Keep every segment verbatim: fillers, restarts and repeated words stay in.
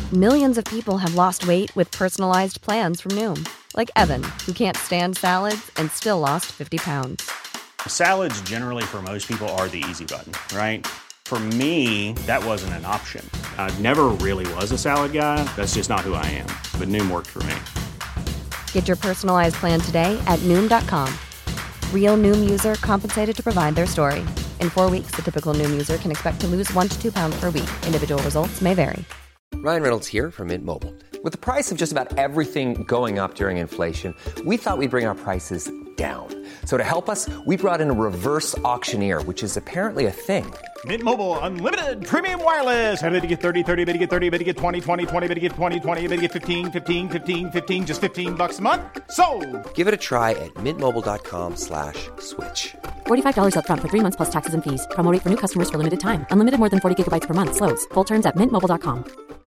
Millions of people have lost weight with personalized plans from Noom. Like Evan, who can't stand salads and still lost fifty pounds. Salads generally for most people are the easy button, right? For me, that wasn't an option. I never really was a salad guy. That's just not who I am. But Noom worked for me. Get your personalized plan today at Noom dot com. Real Noom user compensated to provide their story. In four weeks, the typical Noom user can expect to lose one to two pounds per week. Individual results may vary. Ryan Reynolds here from Mint Mobile. With the price of just about everything going up during inflation, we thought we'd bring our prices down. So to help us, we brought in a reverse auctioneer, which is apparently a thing. Mint Mobile Unlimited Premium Wireless. How to get thirty, thirty, how to get thirty, how to get twenty, twenty, twenty, how to get twenty, twenty, how to get fifteen, fifteen, fifteen, fifteen, just fifteen bucks a month? Sold! Give it a try at mintmobile.com slash switch. forty-five dollars up front for three months plus taxes and fees. Promo rate for new customers for limited time. Unlimited more than forty gigabytes per month. Slows full terms at mint mobile dot com.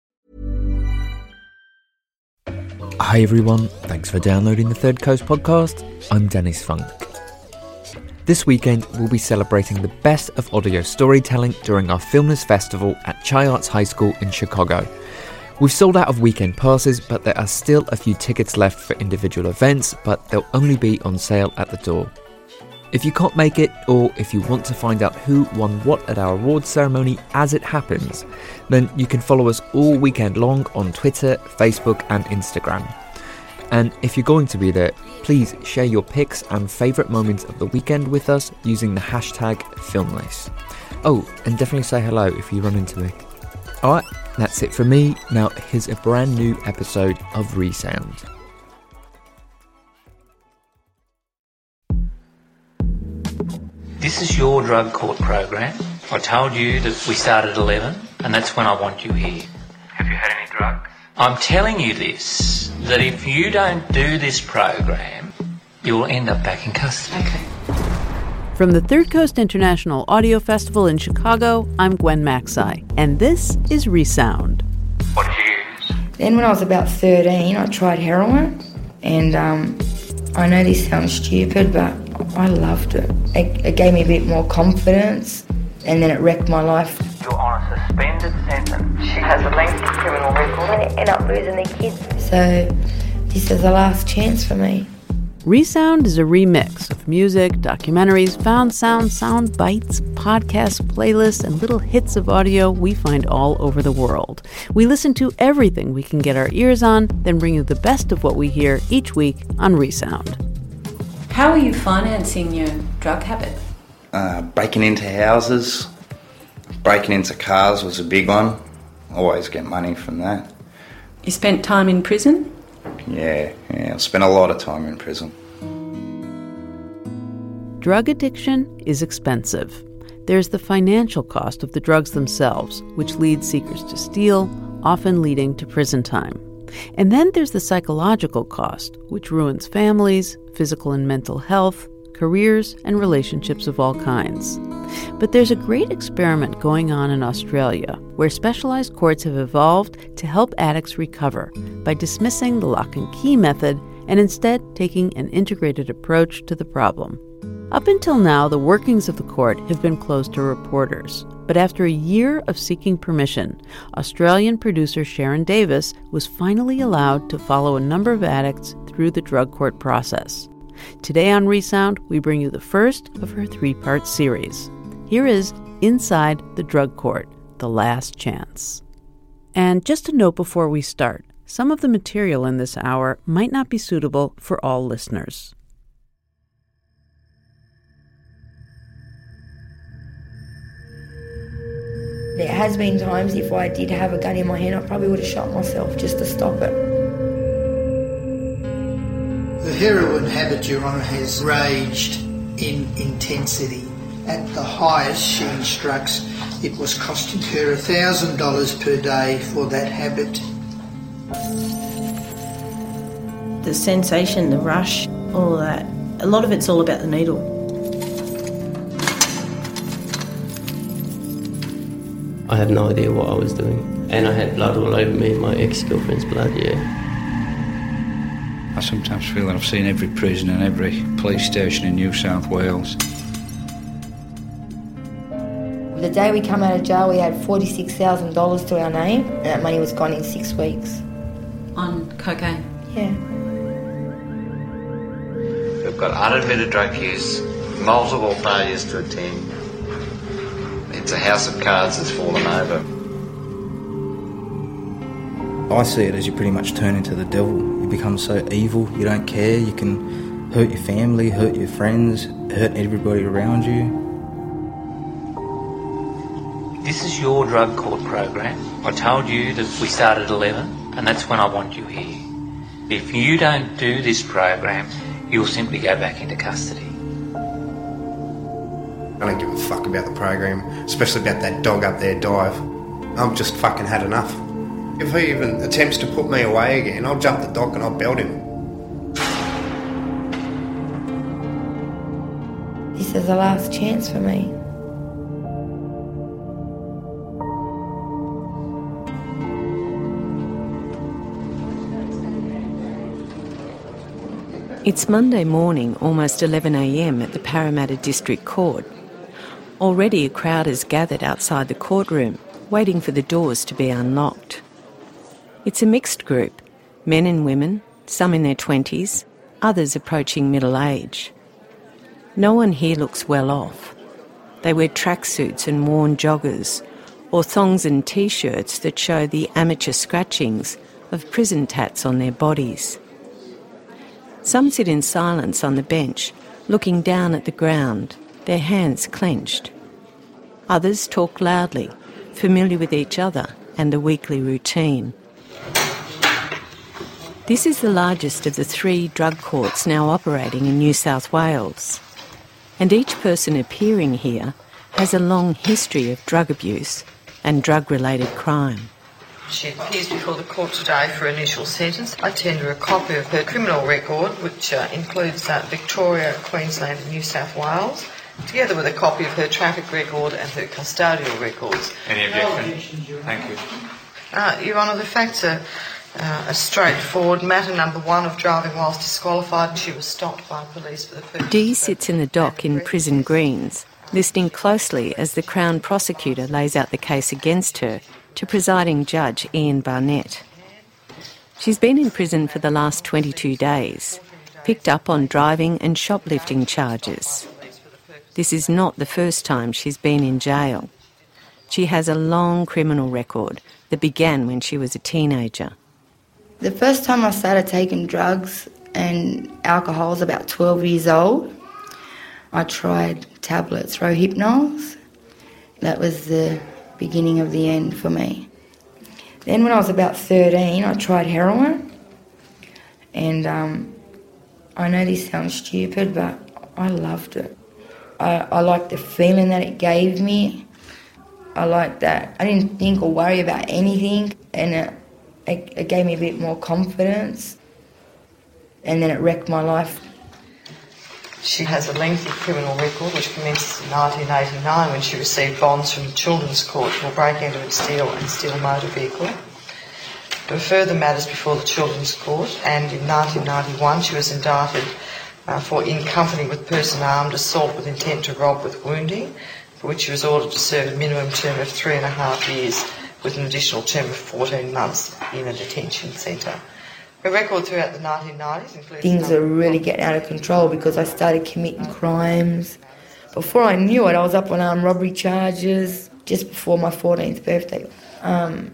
Hi everyone, thanks for downloading the Third Coast podcast. I'm Dennis Funk. This weekend we'll be celebrating the best of audio storytelling during our Filmness Festival at Chi Arts High School in Chicago. We've sold out of weekend passes, but there are still a few tickets left for individual events, but they'll only be on sale at the door. If you can't make it, or if you want to find out who won what at our awards ceremony as it happens, then you can follow us all weekend long on Twitter, Facebook and Instagram. And if you're going to be there, please share your pics and favourite moments of the weekend with us using the hashtag Filmless. Oh, and definitely say hello if you run into me. Alright, that's it from me. Now here's a brand new episode of Resound. This is your drug court program. I told you that we start at eleven, and that's when I want you here. Have you had any drugs? I'm telling you this, that if you don't do this program, you'll end up back in custody. Okay. From the Third Coast International Audio Festival in Chicago, I'm Gwen Maxey, and this is Resound. What did you use? Then when I was about thirteen, I tried heroin, and um, I know this sounds stupid, but I loved it. it. It gave me a bit more confidence, and then it wrecked my life. You're on a suspended sentence. She has a lengthy criminal record. They end up losing their kids. So this is the last chance for me. Resound is a remix of music, documentaries, found sound, sound bites, podcasts, playlists, and little hits of audio we find all over the world. We listen to everything we can get our ears on, then bring you the best of what we hear each week on Resound. How are you financing your drug habit? Uh, breaking into houses, breaking into cars was a big one. Always get money from that. You spent time in prison? Yeah, yeah, I spent a lot of time in prison. Drug addiction is expensive. There's the financial cost of the drugs themselves, which leads seekers to steal, often leading to prison time. And then there's the psychological cost, which ruins families, physical and mental health, careers, and relationships of all kinds. But there's a great experiment going on in Australia where specialized courts have evolved to help addicts recover by dismissing the lock and key method and instead taking an integrated approach to the problem. Up until now, the workings of the court have been closed to reporters. But after a year of seeking permission, Australian producer Sharon Davis was finally allowed to follow a number of addicts through the drug court process. Today on Resound, we bring you the first of her three-part series. Here is Inside the Drug Court, The Last Chance. And just a note before we start, some of the material in this hour might not be suitable for all listeners. There has been times if I did have a gun in my hand, I probably would have shot myself just to stop it. The heroin habit, Your Honour, has raged in intensity. At the highest, she instructs, it was costing her one thousand dollars per day for that habit. The sensation, the rush, all of that, a lot of it's all about the needle. I had no idea what I was doing. And I had blood all over me, my ex-girlfriend's blood, yeah. I sometimes feel that I've seen every prison and every police station in New South Wales. The day we come out of jail, we had forty-six thousand dollars to our name, and that money was gone in six weeks. On cocaine? Yeah. We've got unadmitted drug use, multiple failures to attend. It's a house of cards that's fallen over. I see it as you pretty much turn into the devil. You become so evil, you don't care, you can hurt your family, hurt your friends, hurt everybody around you. This is your drug court program. I told you that we start at eleven, and that's when I want you here. If you don't do this program, you'll simply go back into custody. I don't give a fuck about the program, especially about that dog up there, Dive. I've just fucking had enough. If he even attempts to put me away again, I'll jump the dock and I'll belt him. This is the last chance for me. It's Monday morning, almost eleven a m at the Parramatta District Court. Already a crowd has gathered outside the courtroom, waiting for the doors to be unlocked. It's a mixed group, men and women, some in their twenties, others approaching middle age. No one here looks well off. They wear tracksuits and worn joggers, or thongs and t-shirts that show the amateur scratchings of prison tats on their bodies. Some sit in silence on the bench, looking down at the ground, their hands clenched. Others talk loudly, familiar with each other and the weekly routine. This is the largest of the three drug courts now operating in New South Wales, and each person appearing here has a long history of drug abuse and drug-related crime. She appears before the court today for initial sentence. I tender a copy of her criminal record, which uh, includes uh, Victoria, Queensland and New South Wales, together with a copy of her traffic record and her custodial records. Any objection? Thank you. Uh, Your Honour, the facts are, uh, are straightforward. Matter number one of driving whilst disqualified, she was stopped by police for the purpose... Dee sits in the dock in Prison Greens, listening closely as the Crown prosecutor lays out the case against her to presiding judge Ian Barnett. She's been in prison for the last twenty-two days, picked up on driving and shoplifting charges. This is not the first time she's been in jail. She has a long criminal record that began when she was a teenager. The first time I started taking drugs and alcohol, I was about twelve years old. I tried tablets, Rohypnols. That was the beginning of the end for me. Then when I was about thirteen, I tried heroin. And um, I know this sounds stupid, but I loved it. I, I liked the feeling that it gave me. I liked that I didn't think or worry about anything, and it, it, it gave me a bit more confidence. And then it wrecked my life. She has a lengthy criminal record which commences in nineteen eighty-nine when she received bonds from the Children's Court for a break-in and steal and steal motor vehicle. There were further matters before the Children's Court, and in nineteen ninety-one she was indicted uh, for in company with person armed, assault with intent to rob with wounding, for which she was ordered to serve a minimum term of three and a half years with an additional term of fourteen months in a detention centre. Her record throughout the nineteen nineties includes... Things are really getting out of control because I started committing crimes. Before I knew it, I was up on armed robbery charges just before my fourteenth birthday. Um,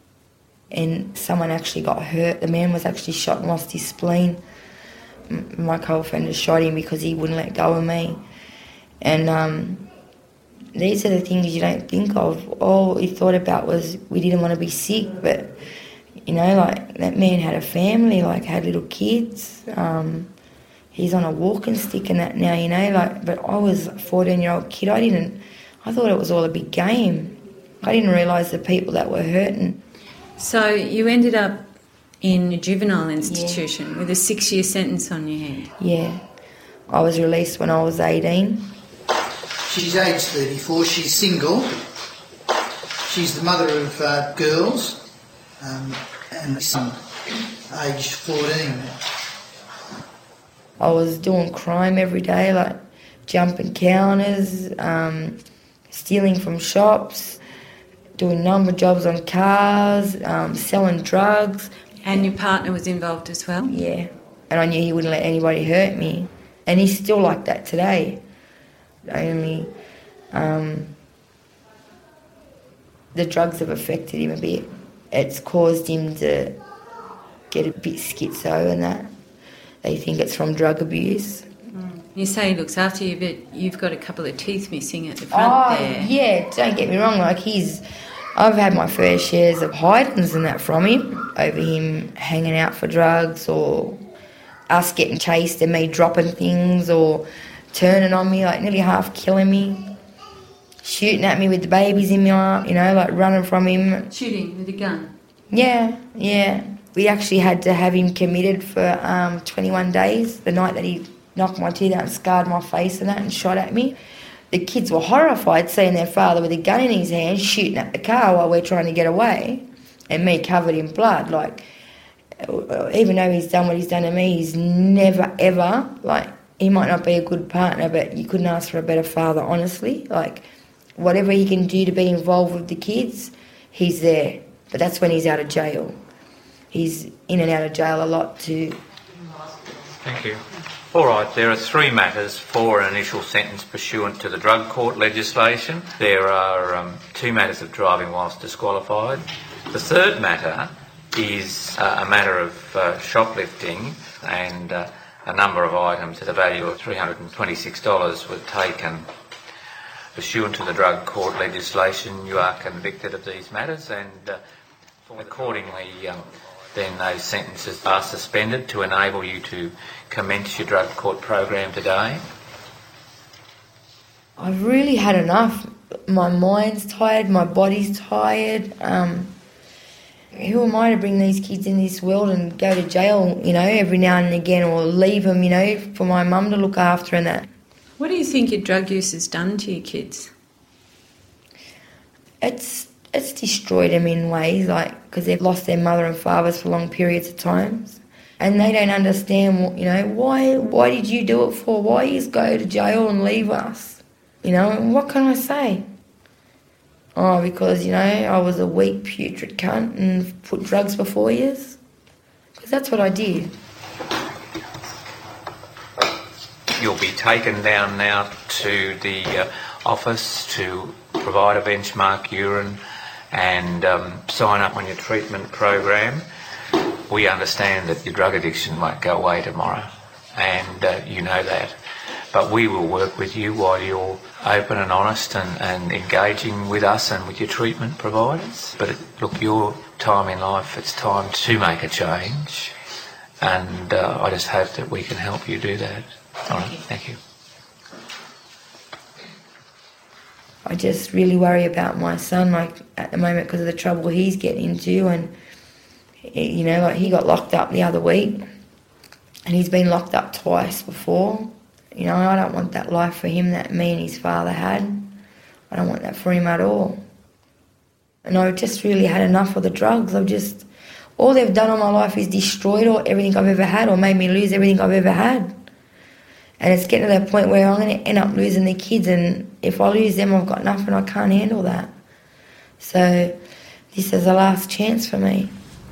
and someone actually got hurt. The man was actually shot and lost his spleen. My co-offender shot him because he wouldn't let go of me. And um, these are the things you don't think of. All we thought about was we didn't want to be sick, but... You know, like, that man had a family, like, had little kids. Um, he's on a walking stick and that now, you know, like, but I was a fourteen-year-old kid. I didn't, I thought it was all a big game. I didn't realise the people that were hurting. So you ended up in a juvenile institution yeah. with a six-year sentence on your head? Yeah. I was released when I was eighteen. She's aged thirty-four. She's single. She's the mother of uh, girls. Um, and son, aged fourteen. I was doing crime every day, like jumping counters, um, stealing from shops, doing a number of jobs on cars, um, selling drugs. And your partner was involved as well? Yeah. And I knew he wouldn't let anybody hurt me. And he's still like that today. Only um, the drugs have affected him a bit. It's caused him to get a bit schizo and that. They think it's from drug abuse. Mm. You say he looks after you, but you've got a couple of teeth missing at the front oh, there. Yeah, don't get me wrong. Like he's, I've had my fair shares of hidings and that from him, over him hanging out for drugs or us getting chased and me dropping things or turning on me, like nearly half killing me, shooting at me with the babies in my arm, you know, like running from him. Shooting with a gun? Yeah, yeah. We actually had to have him committed for um, twenty-one days, the night that he knocked my teeth out and scarred my face and that and shot at me. The kids were horrified seeing their father with a gun in his hand shooting at the car while we're trying to get away, and me covered in blood. Like, even though he's done what he's done to me, he's never ever, like, he might not be a good partner, but you couldn't ask for a better father, honestly. Like, whatever he can do to be involved with the kids, he's there. But that's when he's out of jail. He's in and out of jail a lot too. Thank you. All right, there are three matters for an initial sentence pursuant to the drug court legislation. There are um, two matters of driving whilst disqualified. The third matter is uh, a matter of uh, shoplifting, and uh, a number of items at a value of three hundred twenty-six dollars were taken. Pursuant to the drug court legislation, you are convicted of these matters, and uh, accordingly, um, then those sentences are suspended to enable you to commence your drug court program today. I've really had enough. My mind's tired, my body's tired. Um, who am I to bring these kids in this world and go to jail, you know, every now and again, or leave them, you know, for my mum to look after and that? What do you think your drug use has done to your kids? It's it's destroyed them in ways, like, because they've lost their mother and fathers for long periods of times, and they don't understand, you know, why why did you do it for? Why you go to jail and leave us? You know, and what can I say? Oh, because, you know, I was a weak, putrid cunt and put drugs before you? Because that's what I did. You'll be taken down now to the uh, office to provide a benchmark urine and um, sign up on your treatment program. We understand that your drug addiction won't go away tomorrow, and uh, you know that. But we will work with you while you're open and honest and, and engaging with us and with your treatment providers. But it, look, your time in life, it's time to make a change, and uh, I just hope that we can help you do that. All right, thank you. I just really worry about my son, like, at the moment, because of the trouble he's getting into, and, you know, like, he got locked up the other week, and he's been locked up twice before. You know, I don't want that life for him that me and his father had. I don't want that for him at all. And I've just really had enough of the drugs. I've just, all they've done all my life is destroyed all, everything I've ever had, or made me lose everything I've ever had. And it's getting to that point where I'm going to end up losing the kids, and if I lose them, I've got nothing. I can't handle that. So this is the last chance for me.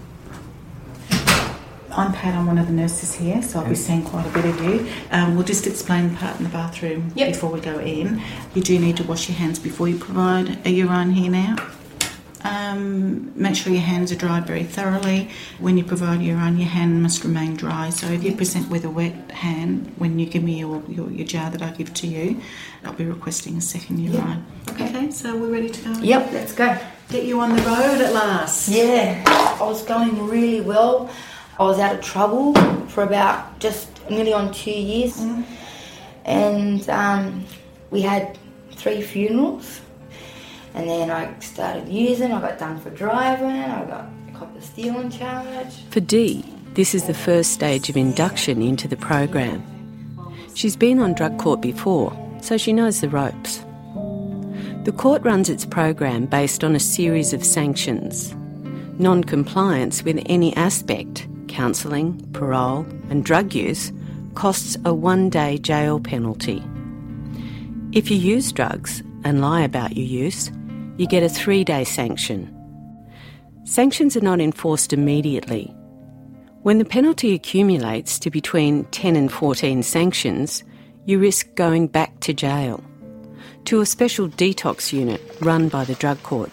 I'm Pat, I'm one of the nurses here, so I'll be seeing quite a bit of you. Um, we'll just explain the part in the bathroom yep. before we go in. You do need to wash your hands before you provide a urine here now. Um, make sure your hands are dried very thoroughly. When you provide urine, your hand must remain dry. So if you present with a wet hand, when you give me your, your, your jar that I give to you, I'll be requesting a second urine. Yep. Okay. okay, so we're ready to go? Yep, let's go. Get you on the road at last. Yeah, I was going really well. I was out of trouble for about just nearly on two years. Mm. And um, we had three funerals. And then I started using, I got done for driving, I got caught the stealing charge. For Dee, this is the first stage of induction into the program. She's been on drug court before, so she knows the ropes. The court runs its program based on a series of sanctions. Non-compliance with any aspect, counselling, parole and drug use, costs a one-day jail penalty. If you use drugs, and lie about your use, you get a three-day sanction. Sanctions are not enforced immediately. When the penalty accumulates to between ten and fourteen sanctions, you risk going back to jail, to a special detox unit run by the drug court.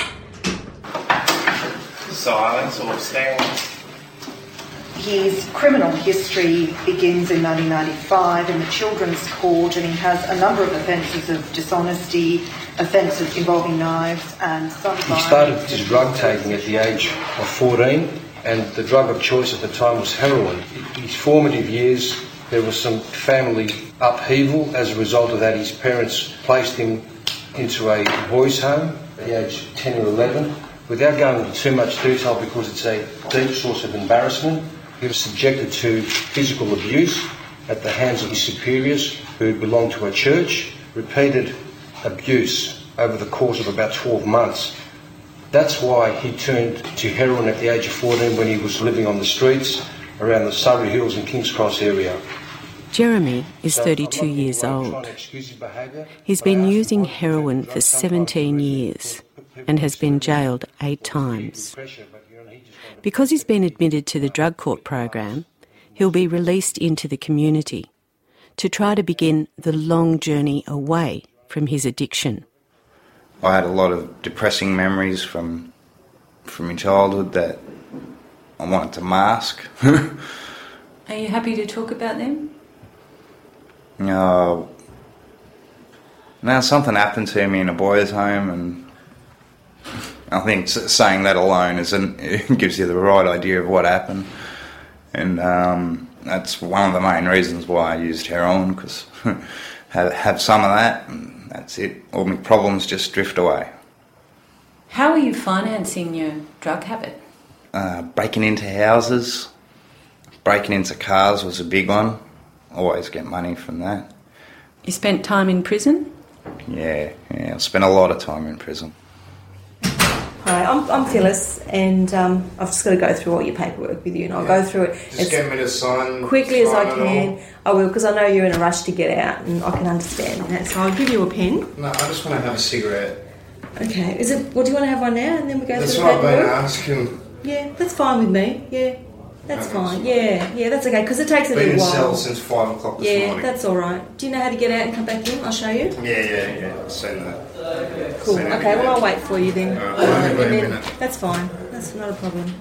Silence or stand. His criminal history begins in nineteen ninety-five in the Children's Court, and he has a number of offences of dishonesty, offences involving knives and some He started his drug taking at the age of fourteen, and the drug of choice at the time was heroin. His formative years, there was some family upheaval. As a result of that, his parents placed him into a boys' home at the age of ten or eleven. Without going into too much detail, because it's a deep source of embarrassment, he was subjected to physical abuse at the hands of his superiors, who belonged to a church, repeated abuse over the course of about twelve months. That's why he turned to heroin at the age of fourteen, when he was living on the streets around the Surrey Hills and King's Cross area. Jeremy is thirty-two years old. He's been using heroin for seventeen years and has been jailed eight times. Because he's been admitted to the drug court program, he'll be released into the community to try to begin the long journey away from his addiction. I had a lot of depressing memories from from my childhood that I wanted to mask. Are you happy to talk about them? No. Now something happened to me in a boys' home, and I think saying that alone is an, it gives you the right idea of what happened. And um, that's one of the main reasons why I used heroin, because have, have some of that, and that's it. All my problems just drift away. How are you financing your drug habit? Uh, breaking into houses, breaking into cars was a big one. Always get money from that. You spent time in prison? Yeah, yeah, I spent a lot of time in prison. Hi, I'm, I'm Phyllis, and um, I've just got to go through all your paperwork with you, and I'll Yeah. go through it Just as get me to sign quickly as I sign it can. I will, because I know you're in a rush to get out, and I can understand that. So I'll give you a pen. No, I just want to have a cigarette. Okay. Is it? Well, do you want to have one now, and then we go That's through what the I've been paperwork? asking. Yeah, that's fine with me. Yeah, that's Okay. fine. Yeah, yeah, that's okay, because it takes a Been in little while. cell since five o'clock this yeah, morning. that's all right. Do you know how to get out and come back in? I'll show you. Yeah, yeah, yeah. I've seen that. Cool. Seen it Okay, again. well, I'll wait for you then. All right, All wait right, a and then- minute. That's fine. That's not a problem.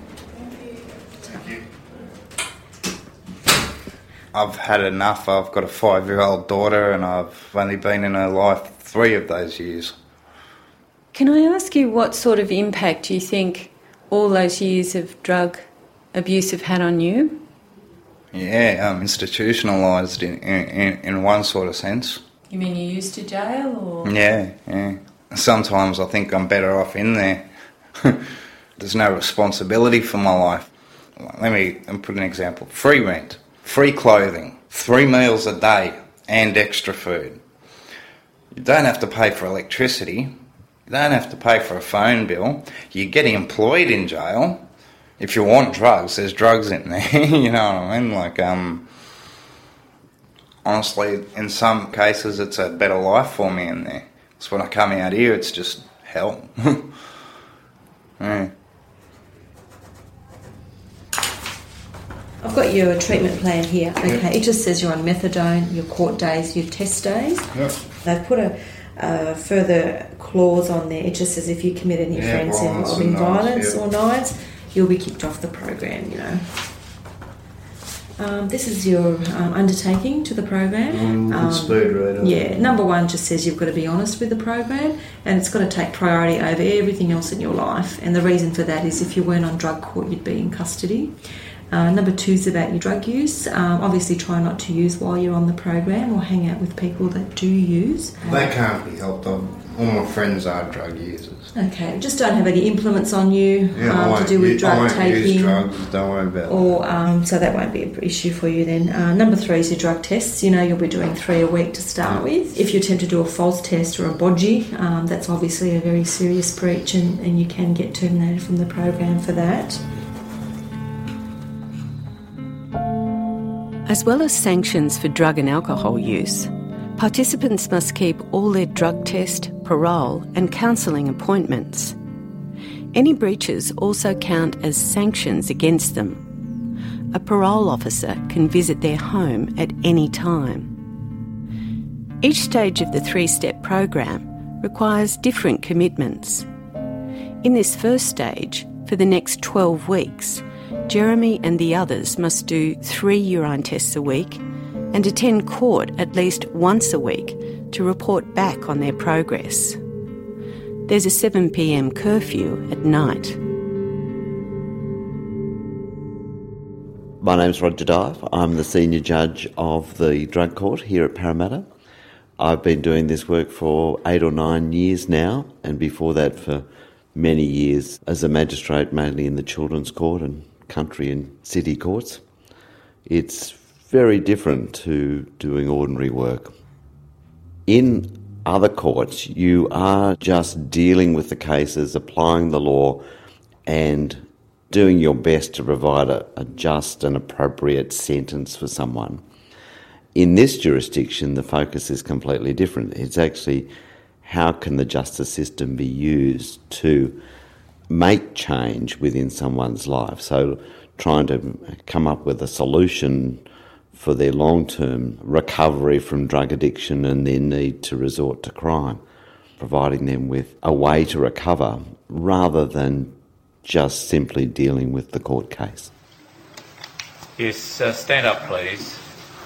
I've had enough. I've got a five-year-old daughter, and I've only been in her life three of those years. Can I ask you what sort of impact you think all those years of drug abuse have had on you? Yeah, I'm institutionalised in, in in one sort of sense. You mean you used to jail, or...? Yeah, yeah. Sometimes I think I'm better off in there. There's no responsibility for my life. Let me put an example. Free rent, free clothing, three meals a day, and extra food. You don't have to pay for electricity. You don't have to pay for a phone bill. You get employed in jail. If you want drugs, there's drugs in there. You know what I mean? Like, um... honestly, in some cases, it's a better life for me in there. So when I come out here, it's just hell. Yeah. I've got your treatment plan here. Okay, it just says you're on methadone, your court days, your test days. Yep. They've put a uh, further clause on there. It just says if you commit any Yeah, offence violence involving and knives, violence yeah. or knives, you'll be kicked off the program, you know. Um, this is your um, undertaking to the program. Mm, speed reader. Yeah, number one just says you've got to be honest with the program, and it's got to take priority over everything else in your life. And the reason for that is if you weren't on drug court, you'd be in custody. Uh, number two is about your drug use. Um, obviously, try not to use while you're on the program, or hang out with people that do use. They can't be helped. I've, all my friends are drug users. Okay, just don't have any implements on you Yeah, I um, to won't do with use- I drug won't taking. use drugs, don't worry about Or um, so that won't be an issue for you then. Uh, number three is your drug tests. You know you'll be doing three a week to start with. If you attempt to do a false test or a bodgy, um, that's obviously a very serious breach, and, and you can get terminated from the program for that. As well as sanctions for drug and alcohol use, participants must keep all their drug test, parole and counselling appointments. Any breaches also count as sanctions against them. A parole officer can visit their home at any time. Each stage of the three-step program requires different commitments. In this first stage, for the next twelve weeks, Jeremy and the others must do three urine tests a week and attend court at least once a week to report back on their progress. There's a seven p m curfew at night. My name's Roger Dive. I'm the Senior Judge of the Drug Court here at Parramatta. I've been doing this work for eight or nine years now, and before that for many years as a magistrate, mainly in the Children's Court and country and city courts. It's very different to doing ordinary work. In other courts, you are just dealing with the cases, applying the law, and doing your best to provide a, a just and appropriate sentence for someone. In this jurisdiction, the focus is completely different. It's actually how can the justice system be used to make change within someone's life. So trying to come up with a solution for their long-term recovery from drug addiction and their need to resort to crime, providing them with a way to recover rather than just simply dealing with the court case. Yes, uh, stand up please.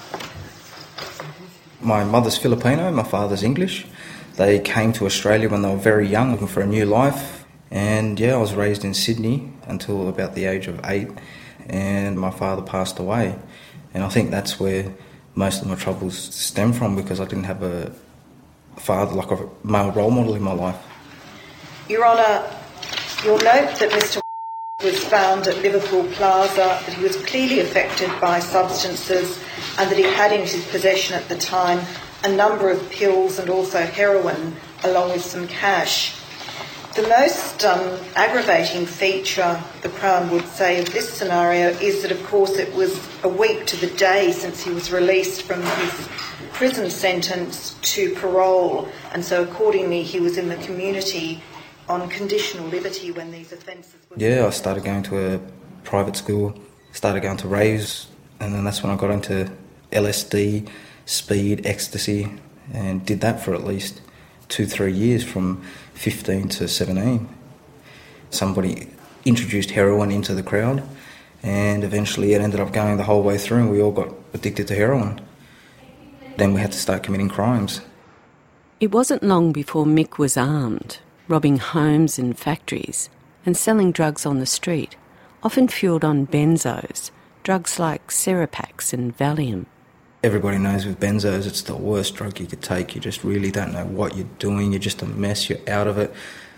My mother's Filipino, my father's English. They came to Australia when they were very young, looking for a new life. And yeah, I was raised in Sydney until about the age of eight, and my father passed away. And I think that's where most of my troubles stem from, because I didn't have a father, like a male role model in my life. Your Honour, you'll note that Mister was found at Liverpool Plaza, that he was clearly affected by substances and that he had in his possession at the time a number of pills and also heroin, along with some cash. The most um, aggravating feature, the Crown would say, of this scenario is that, of course, it was a week to the day since he was released from his prison sentence to parole, and so accordingly he was in the community on conditional liberty when these offences were... Yeah, I started going to a private school, started going to raves, and then that's when I got into L S D, speed, ecstasy, and did that for at least two, three years from fifteen to seventeen. Somebody introduced heroin into the crowd, and eventually it ended up going the whole way through, and we all got addicted to heroin. Then we had to start committing crimes. It wasn't long before Mick was armed, robbing homes and factories and selling drugs on the street, often fueled on benzos, drugs like Seropax and Valium. Everybody knows with benzos it's the worst drug you could take. You just really don't know what you're doing. You're just a mess. You're out of it.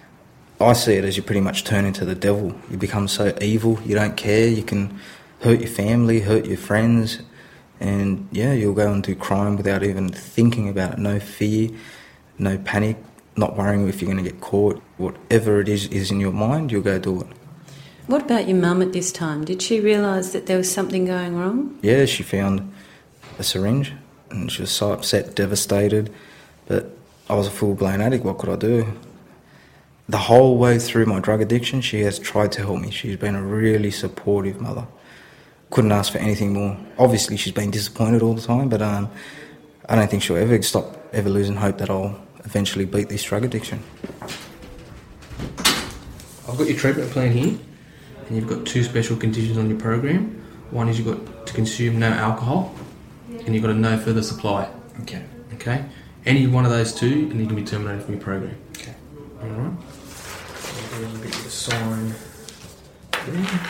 I see it as you pretty much turn into the devil. You become so evil. You don't care. You can hurt your family, hurt your friends. And, yeah, you'll go and do crime without even thinking about it. No fear, no panic, not worrying if you're going to get caught. Whatever it is is in your mind, you'll go do it. What about your mum at this time? Did she realise that there was something going wrong? Yeah, she found a syringe, and she was so upset, devastated, but I was a full-blown addict. What could I do? The whole way through my drug addiction, she has tried to help me. She's been a really supportive mother. Couldn't ask for anything more. Obviously, she's been disappointed all the time, but um, I don't think she'll ever stop ever losing hope that I'll eventually beat this drug addiction. I've got your treatment plan here, and you've got two special conditions on your program. One is you've got to consume no alcohol, and you've got a no further supply. Okay. Okay? Any one of those two, and you can be terminated from your program. Okay. Alright? I'll get you to sign there.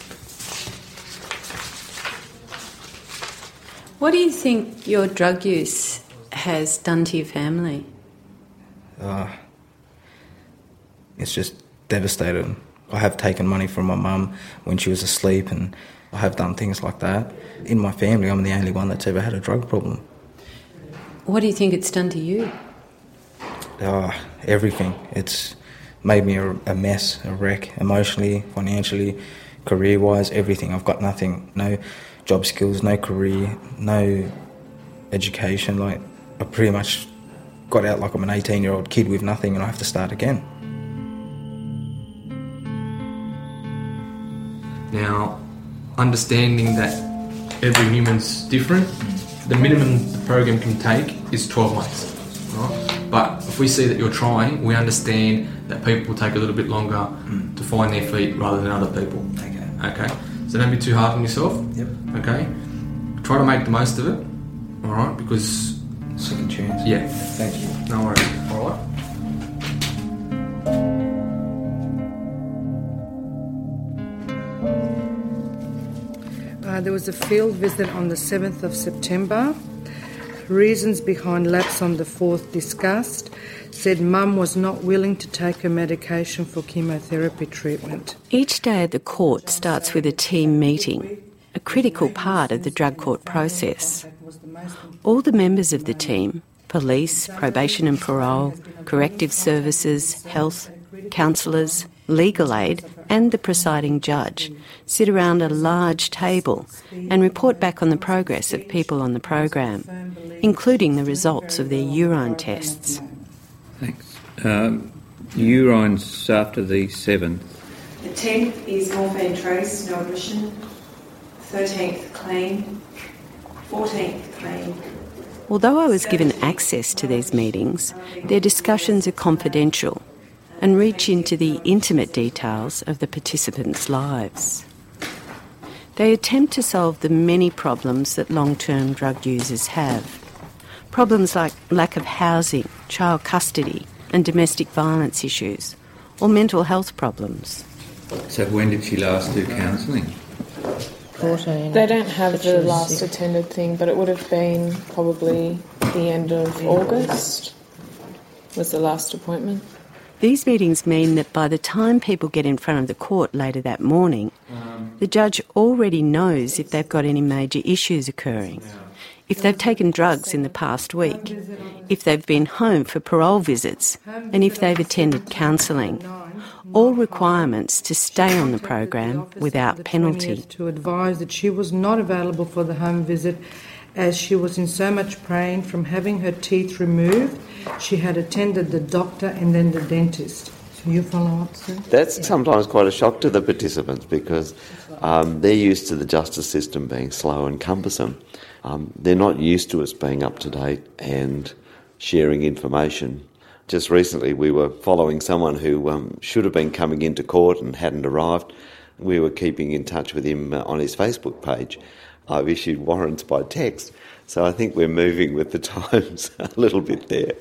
What do you think your drug use has done to your family? Uh, it's just devastated. I have taken money from my mum when she was asleep, and I have done things like that. In my family, I'm the only one that's ever had a drug problem. What do you think it's done to you? Uh, everything. It's made me a, a mess, a wreck, emotionally, financially, career-wise, everything. I've got nothing, no job skills, no career, no education. Like, I pretty much got out like I'm an eighteen-year-old kid with nothing and I have to start again. Now, understanding that every human's different, the minimum the program can take is twelve months. Right? But if we see that you're trying, we understand that people take a little bit longer mm. to find their feet rather than other people. Okay. Okay. So don't be too hard on yourself. Yep. Okay. Try to make the most of it. All right. Because second chance. Yeah. Thank you. No worries. All right. Uh, there was a field visit on the seventh of September. Reasons behind lapse on the fourth discussed. Said Mum was not willing to take her medication for chemotherapy treatment. Each day at the court starts with a team meeting, a critical part of the drug court process. All the members of the team, police, probation and parole, corrective services, health, counsellors, legal aid and the presiding judge, sit around a large table and report back on the progress of people on the program, including the results of their urine tests. Thanks. Um, urines after the seventh. The tenth is morphine trace, no admission. thirteenth, clean. fourteenth, clean. Although I was given access to these meetings, their discussions are confidential and reach into the intimate details of the participants' lives. They attempt to solve the many problems that long-term drug users have. Problems like lack of housing, child custody and domestic violence issues, or mental health problems. So when did she last do counselling? fourteen. They don't have the last attended thing, but it would have been probably the end of August was the last appointment. These meetings mean that by the time people get in front of the court later that morning, um, the judge already knows if they've got any major issues occurring, if they've taken drugs in the past week, if they've been home for parole visits, and if they've attended counselling. All requirements to stay on the program without penalty. To advise that she was not available for the home visit as she was in so much pain from having her teeth removed. She had attended the doctor and then the dentist. So you follow up, sir? That's sometimes quite a shock to the participants because um, they're used to the justice system being slow and cumbersome. Um, they're not used to us being up to date and sharing information. Just recently we were following someone who um, should have been coming into court and hadn't arrived. We were keeping in touch with him uh, on his Facebook page. I've issued warrants by text, so I think we're moving with the times a little bit there.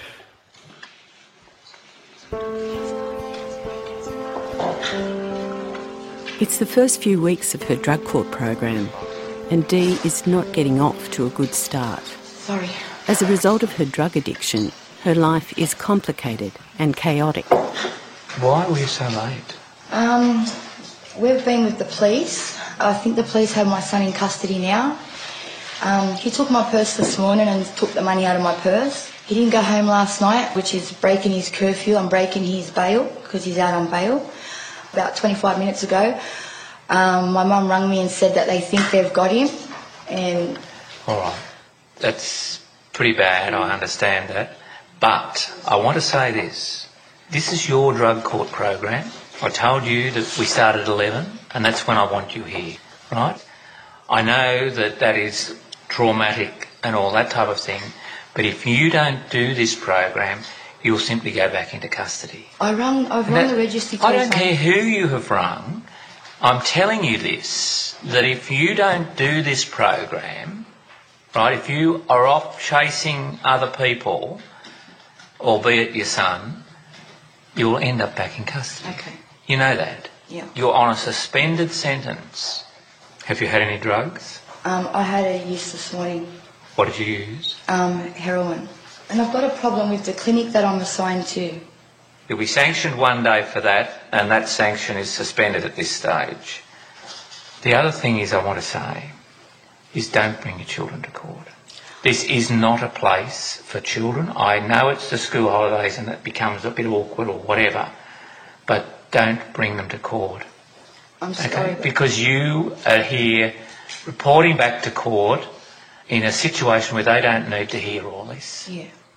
It's the first few weeks of her drug court program, and Dee is not getting off to a good start. Sorry. As a result of her drug addiction, her life is complicated and chaotic. Why were you so late? Um, we've been with the police. I think the police have my son in custody now. Um, he took my purse this morning and took the money out of my purse. He didn't go home last night, which is breaking his curfew and breaking his bail because he's out on bail. About twenty-five minutes ago, um, my mum rang me and said that they think they've got him. And all right, that's pretty bad, I understand that. But I want to say this. This is your drug court program. I told you that we start at eleven, and that's when I want you here, right? I know that that is traumatic and all that type of thing, but if you don't do this program, you'll simply go back into custody. I rang, I've rung the registry. I don't care who you have rung. I'm telling you this, that if you don't do this program, right, if you are off chasing other people, albeit your son, you'll end up back in custody. Okay. You know that? Yeah. You're on a suspended sentence. Have you had any drugs? Um, I had a use this morning. What did you use? Um, heroin. And I've got a problem with the clinic that I'm assigned to. You'll be sanctioned one day for that, and that sanction is suspended at this stage. The other thing is I want to say is don't bring your children to court. This is not a place for children. I know it's the school holidays and it becomes a bit awkward or whatever, but don't bring them to court. I'm sorry. Okay? Because you are here reporting back to court in a situation where they don't need to hear all this. Yeah.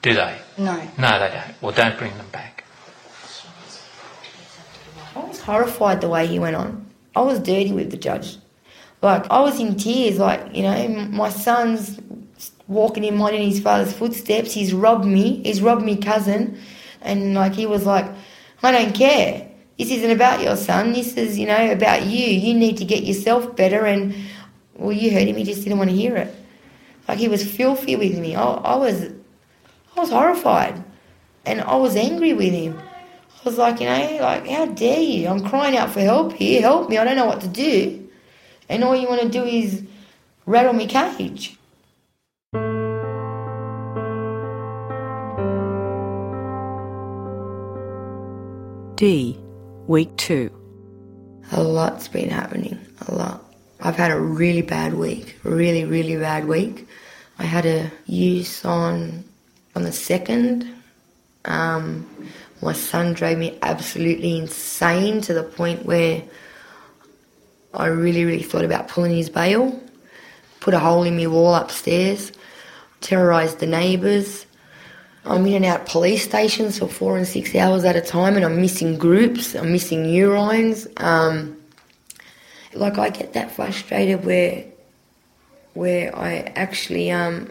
Do they? No. No, they don't. Well, don't bring them back. I was horrified the way he went on. I was dirty with the judge. Like, I was in tears. Like, you know, my son's walking in mine in his father's footsteps. He's robbed me. He's robbed me cousin. And, like, he was like, I don't care. This isn't about your son. This is, you know, about you. You need to get yourself better. And, well, you heard him. He just didn't want to hear it. Like, he was filthy with me. I, I was, I was horrified. And I was angry with him. I was like, you know, like, how dare you? I'm crying out for help here. Help me. I don't know what to do. And all you want to do is rattle me cage. D, week two. A lot's been happening, a lot. I've had a really bad week, really, really bad week. I had a use on on the second. Um, my son drove me absolutely insane to the point where I really, really thought about pulling his bail, put a hole in my wall upstairs, terrorised the neighbours. I'm in and out police stations for four and six hours at a time, and I'm missing groups, I'm missing urines. Um, like, I get that frustrated where where I actually um,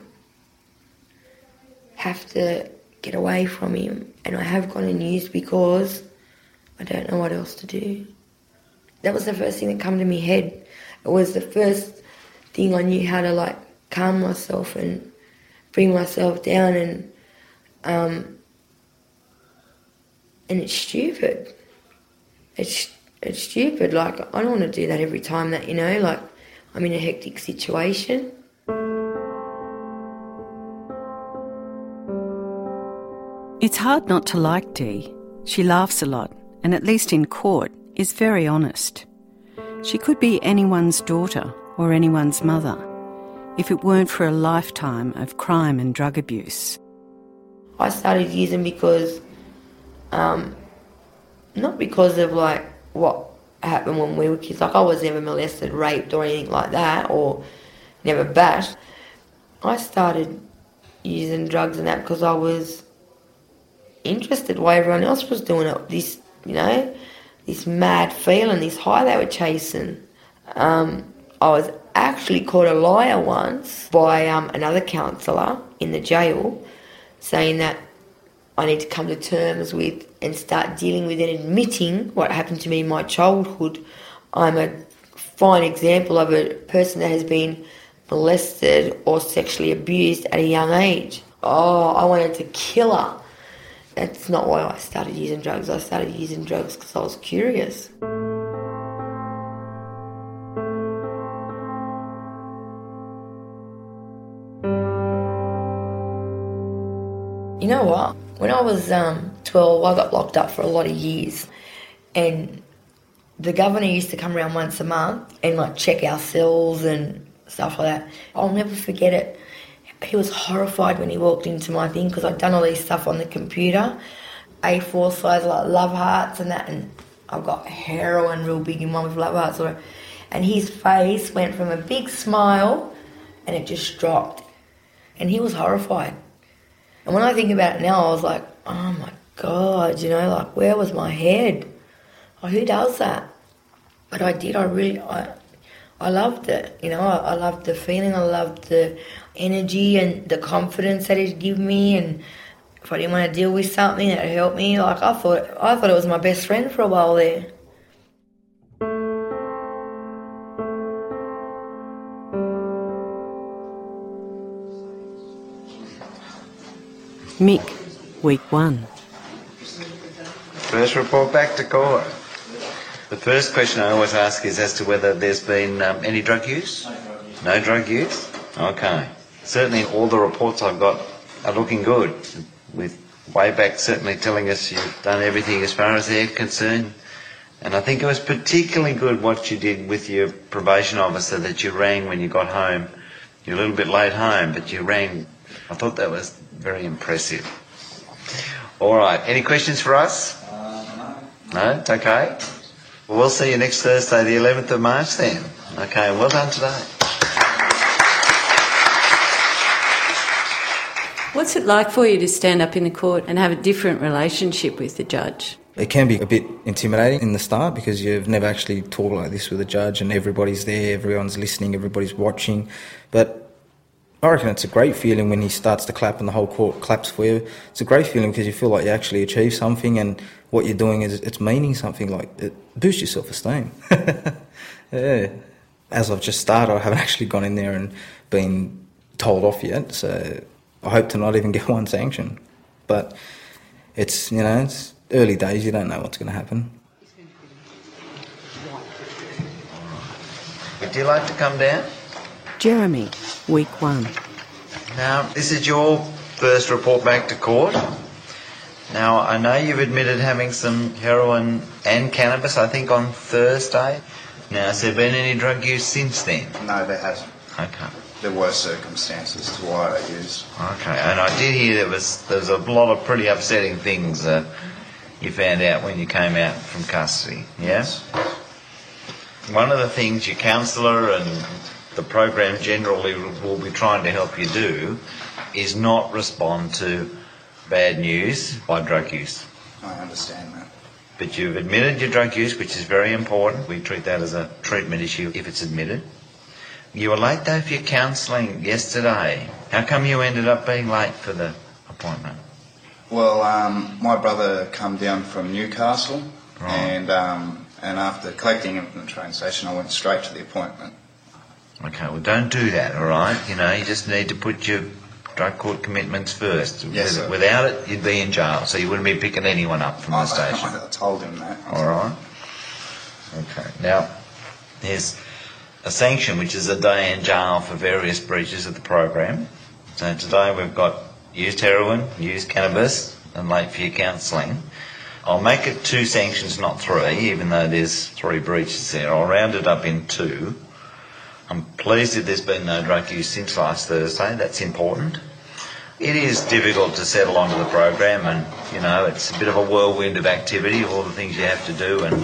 have to get away from him, and I have gotten used because I don't know what else to do. That was the first thing that came to my head. It was the first thing I knew how to, like, calm myself and bring myself down, and um, and it's stupid. It's it's stupid. Like, I don't want to do that every time that, you know, like, I'm in a hectic situation. It's hard not to like Dee. She laughs a lot, and at least in court, is very honest. She could be anyone's daughter or anyone's mother if it weren't for a lifetime of crime and drug abuse. I started using because, um, not because of, like, what happened when we were kids. Like, I was never molested, raped or anything like that, or never bashed. I started using drugs and that because I was interested why everyone else was doing it. This, you know, this mad feeling, this high they were chasing. Um, I was actually called a liar once by um, another counsellor in the jail, saying that I need to come to terms with and start dealing with and admitting what happened to me in my childhood. I'm a fine example of a person that has been molested or sexually abused at a young age. Oh, I wanted to kill her. That's not why I started using drugs. I started using drugs because I was curious. You know what? When I was um, twelve, I got locked up for a lot of years. And the governor used to come around once a month and, like, check our cells and stuff like that. I'll never forget it. He was horrified when he walked into my thing because I'd done all these stuff on the computer. A four size, like, love hearts and that. And I've got heroin real big in one with love hearts. And his face went from a big smile and it just dropped. And he was horrified. And when I think about it now, I was like, oh my God, you know, like, where was my head? Like, who does that? But I did, I really, I, I loved it, you know, I, I loved the feeling, I loved the energy and the confidence that it gave me, and if I didn't want to deal with something that helped me, like, I thought, I thought it was my best friend for a while there. Mick, week one. First report back to court. The first question I always ask is as to whether there's been um, any drug use. No drug use? Okay. Certainly all the reports I've got are looking good, with way back certainly telling us you've done everything as far as they're concerned. And I think it was particularly good what you did with your probation officer, that you rang when you got home. You're a little bit late home, but you rang. I thought that was very impressive. All right, any questions for us? Uh, no. No? It's okay. Well, we'll see you next Thursday, the eleventh of March then. Okay, well done today. What's it like for you to stand up in the court and have a different relationship with the judge? It can be a bit intimidating in the start because you've never actually talked like this with a judge and everybody's there, everyone's listening, everybody's watching. But I reckon it's a great feeling when he starts to clap and the whole court claps for you. It's a great feeling because you feel like you actually achieved something and what you're doing is it's meaning something, like it boosts your self-esteem. Yeah. As I've just started, I haven't actually gone in there and been told off yet, so I hope to not even get one sanction. But it's, you know, it's early days, you don't know what's going to happen. Would you like to come down? Jeremy, week one. Now, this is your first report back to court. Now, I know you've admitted having some heroin and cannabis, I think, on Thursday. Now, has there been any drug use since then? No, there hasn't. Okay. There were circumstances to why I used. Okay, and I did hear there was there was a lot of pretty upsetting things uh, you found out when you came out from custody, yes? One of the things your counsellor and the program generally will be trying to help you do is not respond to bad news by drug use. I understand that. But you've admitted your drug use, which is very important. We treat that as a treatment issue if it's admitted. You were late though for your counselling yesterday. How come you ended up being late for the appointment? Well, um, my brother come down from Newcastle, Right. and um, and after collecting him from the train station, I went straight to the appointment. Okay, well don't do that, all right? You know, you just need to put your drug court commitments first. Yes, sir. Without it, you'd be in jail, so you wouldn't be picking anyone up from I, the station. I, I told him that. All right. Okay. Now, there's a sanction, which is a day in jail for various breaches of the program. So today we've got used heroin, used cannabis, and late for your counselling. I'll make it two sanctions, not three, even though there's three breaches there. I'll round it up in two. I'm pleased that there's been no drug use since last Thursday. That's important. It is difficult to settle onto the program, and, you know, it's a bit of a whirlwind of activity, all the things you have to do, and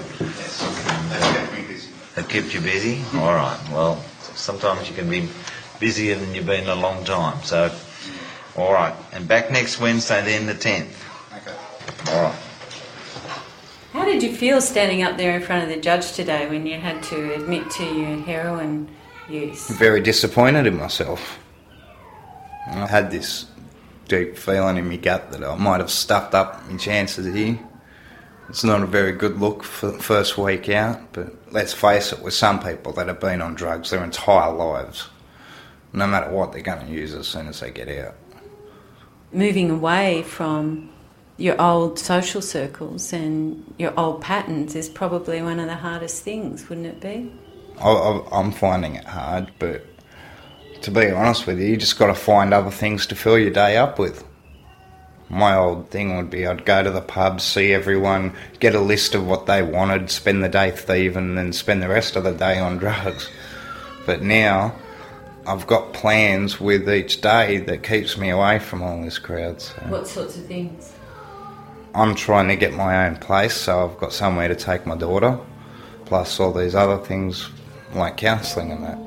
that kept you busy? All right. Well, sometimes you can be busier than you've been in a long time. So, all right. And back next Wednesday, then the tenth. Okay. All right. How did you feel standing up there in front of the judge today when you had to admit to your heroin use? Very disappointed in myself. I had this deep feeling in my gut that I might have stuffed up my chances here. It's not a very good look for the first week out, but let's face it, with some people that have been on drugs their entire lives, no matter what, they're going to use it as soon as they get out. Moving away from your old social circles and your old patterns is probably one of the hardest things, wouldn't it be? I, I, I'm finding it hard, but to be honest with you, you just got to find other things to fill your day up with. My old thing would be I'd go to the pub, see everyone, get a list of what they wanted, spend the day thieving, and then spend the rest of the day on drugs. But now I've got plans with each day that keeps me away from all this crowd. So What sorts of things? I'm trying to get my own place, so I've got somewhere to take my daughter, plus all these other things like counselling and that.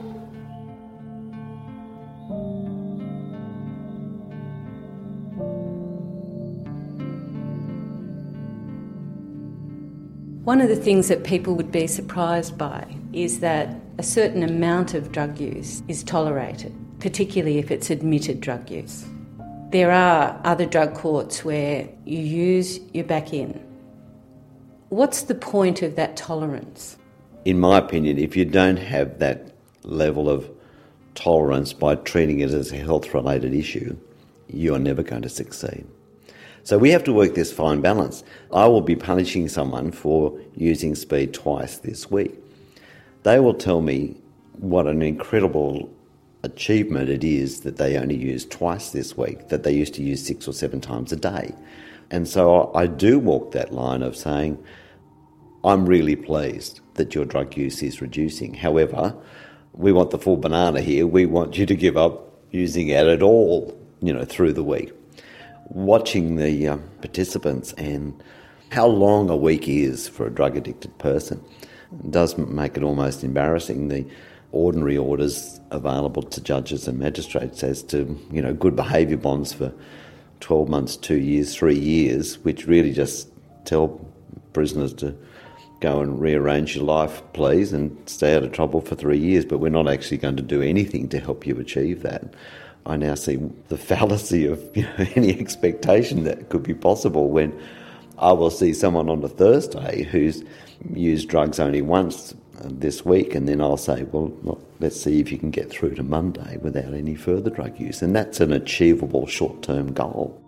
One of the things that people would be surprised by is that a certain amount of drug use is tolerated, particularly if it's admitted drug use. There are other drug courts where you use, you're back in. What's the point of that tolerance? In my opinion, if you don't have that level of tolerance by treating it as a health-related issue, you're never going to succeed. So we have to work this fine balance. I will be punishing someone for using speed twice this week. They will tell me what an incredible achievement it is that they only used twice this week, that they used to use six or seven times a day. And so I do walk that line of saying, I'm really pleased that your drug use is reducing. However, we want the full banana here. We want you to give up using it at all, you know, through the week. Watching the um, participants and how long a week is for a drug-addicted person does make it almost embarrassing. The ordinary orders available to judges and magistrates as to, you know, good behaviour bonds for twelve months, two years, three years, which really just tell prisoners to go and rearrange your life, please, and stay out of trouble for three years, but we're not actually going to do anything to help you achieve that. I now see the fallacy of, you know, any expectation that could be possible when I will see someone on a Thursday who's used drugs only once this week, and then I'll say, well, well, let's see if you can get through to Monday without any further drug use. And that's an achievable short-term goal.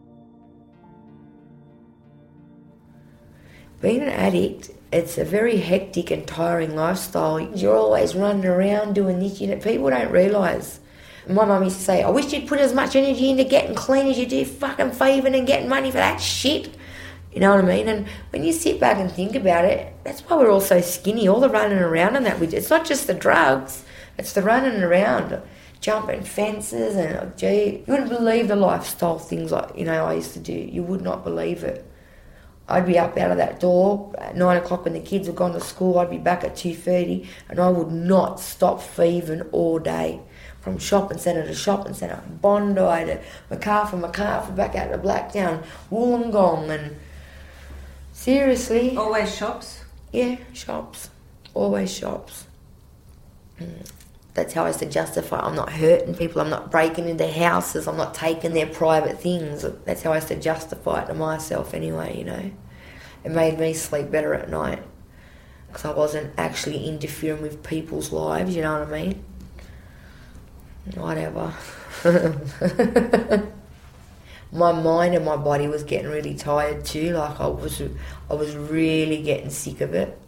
Being an addict, it's a very hectic and tiring lifestyle. You're always running around doing this, you know, people don't realise. My mum used to say, I wish you'd put as much energy into getting clean as you do fucking thieving and getting money for that shit. You know what I mean? And when you sit back and think about it, that's why we're all so skinny, all the running around and that we do. It's not just the drugs, it's the running around, jumping fences and, gee, you wouldn't believe the lifestyle things like, you know, I used to do. You would not believe it. I'd be up out of that door at nine o'clock when the kids had gone to school. I'd be back at two thirty and I would not stop thieving all day. From shopping centre to shopping centre, Bondi to Macarthur, Macarthur, back out to Blacktown, Wollongong, and seriously. Always shops? Yeah, shops. Always shops. Mm. That's how I used to justify. I'm not hurting people, I'm not breaking into houses, I'm not taking their private things. That's how I used to justify it to myself anyway, you know. It made me sleep better at night because I wasn't actually interfering with people's lives, you know what I mean? Whatever. My mind and my body was getting really tired too, like I was, I was really getting sick of it.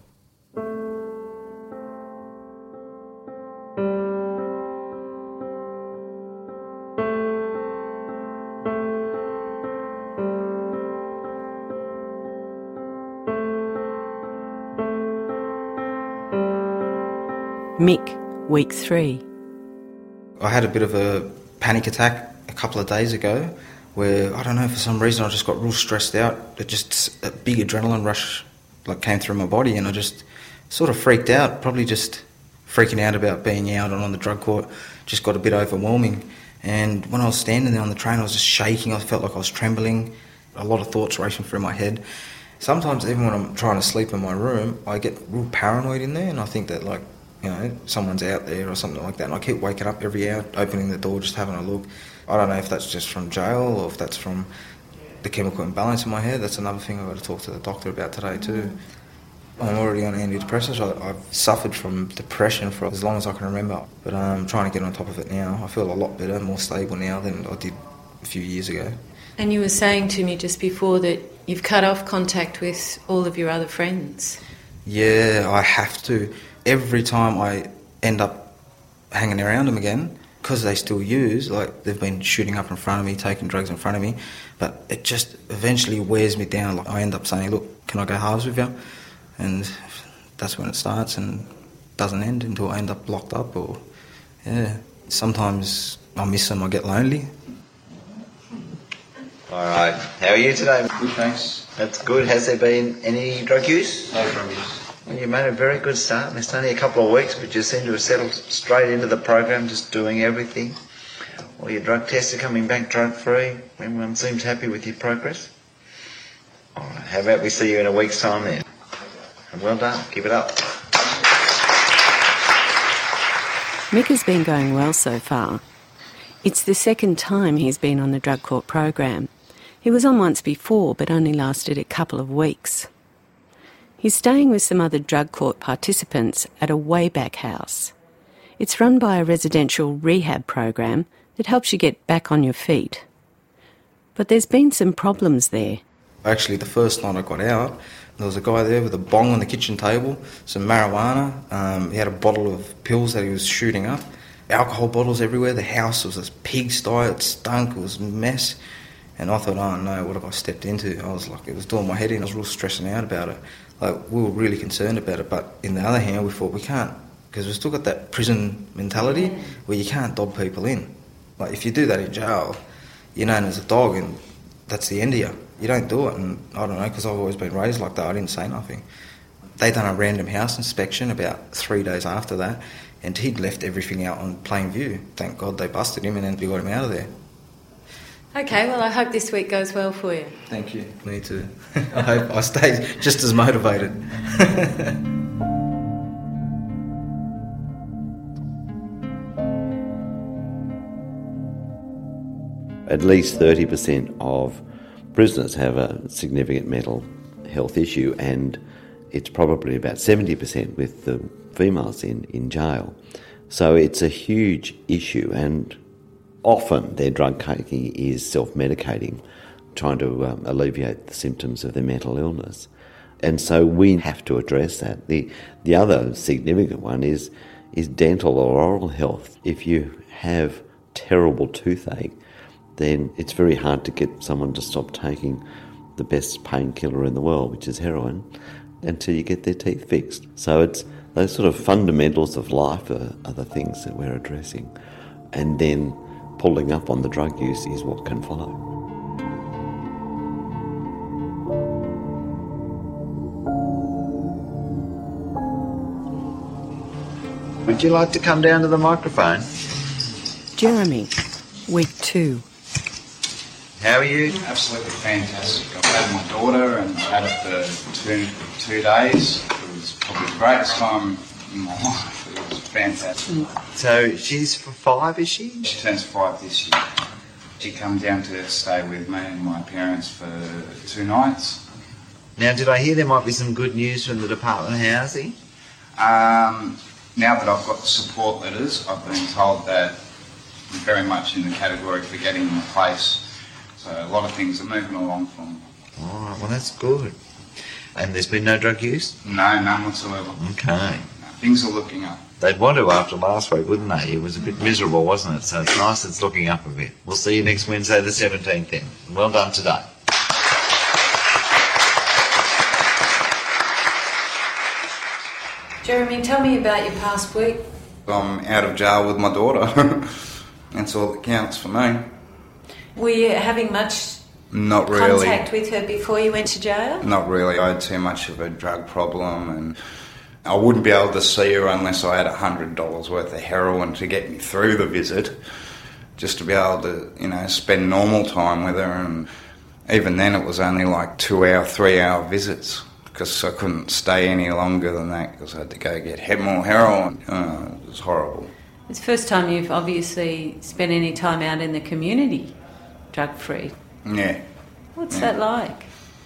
Mick, week three. I had a bit of a panic attack a couple of days ago where, I don't know, for some reason I just got real stressed out. It just, a big adrenaline rush like came through my body and I just sort of freaked out, probably just freaking out about being out and on the drug court. Just got a bit overwhelming. And when I was standing there on the train, I was just shaking. I felt like I was trembling. A lot of thoughts racing through my head. Sometimes even when I'm trying to sleep in my room, I get real paranoid in there and I think that, like, you know, someone's out there or something like that, and I keep waking up every hour, opening the door, just having a look. I don't know if that's just from jail or if that's from the chemical imbalance in my head. That's another thing I've got to talk to the doctor about today too. I'm already on antidepressants. I, I've suffered from depression for as long as I can remember, but I'm trying to get on top of it now. I feel a lot better, more stable now than I did a few years ago. And you were saying to me just before that you've cut off contact with all of your other friends. Yeah, I have to. Every time I end up hanging around them again, because they still use, like they've been shooting up in front of me, taking drugs in front of me, but it just eventually wears me down. Like I end up saying, look, can I go halves with you? And that's when it starts and doesn't end until I end up locked up. Or, yeah, sometimes I miss them, I get lonely. All right, how are you today? Good, thanks. That's good. Has there been any drug use? No drug use. Well, you made a very good start. It's only a couple of weeks, but you seem to have settled straight into the program, just doing everything. All your drug tests are coming back drug-free. Everyone seems happy with your progress. All right, how about we see you in a week's time then? And well done. Keep it up. Mick has been going well so far. It's the second time he's been on the drug court program. He was on once before, but only lasted a couple of weeks. He's staying with some other drug court participants at a Wayback House. It's run by a residential rehab program that helps you get back on your feet. But there's been some problems there. Actually, the first night I got out, there was a guy there with a bong on the kitchen table, some marijuana. Um, he had a bottle of pills that he was shooting up. Alcohol bottles everywhere. The house was this pigsty. It stunk. It was a mess. And I thought, oh no, what have I stepped into? I was like, it was doing my head in. I was real stressing out about it. Like, we were really concerned about it. But in the other hand, we thought we can't, because we've still got that prison mentality where you can't dob people in. Like, if you do that in jail, you're known as a dog and that's the end of you. You don't do it. And I don't know, because I've always been raised like that, I didn't say nothing. They done a random house inspection about three days after that, And he'd left everything out on plain view. Thank God they busted him and then we got him out of there. Okay, well, I hope this week goes well for you. Thank you. Me too. I hope I stay just as motivated. At least thirty percent of prisoners have a significant mental health issue, and it's probably about seventy percent with the females in, in jail. So it's a huge issue, and often their drug taking is self-medicating, trying to um, alleviate the symptoms of their mental illness. And so we have to address that. The the other significant one is is dental or oral health. If you have terrible toothache, then it's very hard to get someone to stop taking the best painkiller in the world, which is heroin, until you get their teeth fixed. So it's those sort of fundamentals of life are, are the things that we're addressing. And then pulling up on the drug use is what can follow. Would you like to come down to the microphone? Jeremy, week two. How are you? Absolutely fantastic. I've had my daughter and I've had it for two, two days. It was probably the greatest time in my life. It was fantastic. So she's for five, is she? She turns five this year. She comes down to stay with me and my parents for two nights. Now, did I hear there might be some good news from the Department of Housing? Um, now that I've got the support letters, I've been told that I'm very much in the category for getting a place. So a lot of things are moving along for me. All right, well, that's good. And there's been no drug use? No, none whatsoever. Okay. No, things are looking up. They'd want to after last week, wouldn't they? It was a bit miserable, wasn't it? So it's nice it's looking up a bit. We'll see you next Wednesday the seventeenth then. Well done today. Jeremy, tell me about your past week. I'm out of jail with my daughter. That's all that counts for me. Were you having much Not really. contact with her before you went to jail? Not really. I had too much of a drug problem, and I wouldn't be able to see her unless I had one hundred dollars worth of heroin to get me through the visit, just to be able to, you know, spend normal time with her. And even then it was only like two-hour, three-hour visits, because I couldn't stay any longer than that because I had to go get more heroin. Oh, it was horrible. It's the first time you've obviously spent any time out in the community, drug-free. Yeah. What's yeah. that like?